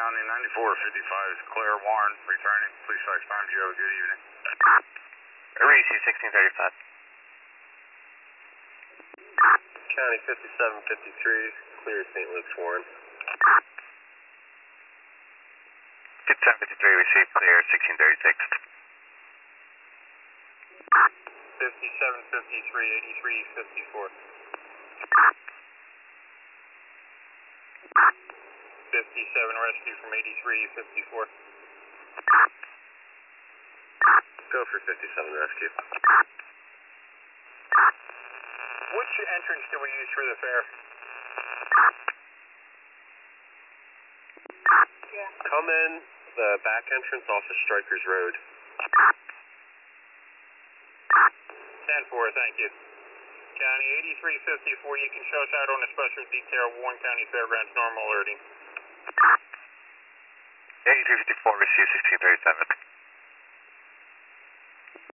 County 9455 is Claire Warren returning. Police Fox Farms, you have a good evening. Receive 1635. County 5753, clear St. Luke's Warren. 5753, receive clear 1636. 5753, 8354. 57 rescue from 8354. Go for 57 rescue. Which entrance do we use for the fair? Come in the back entrance off of Strikers Road. 10-4, thank you. County 8354, you can show us out on a special detail, Warren County Fairgrounds, normal alerting. 8354, receive 1637.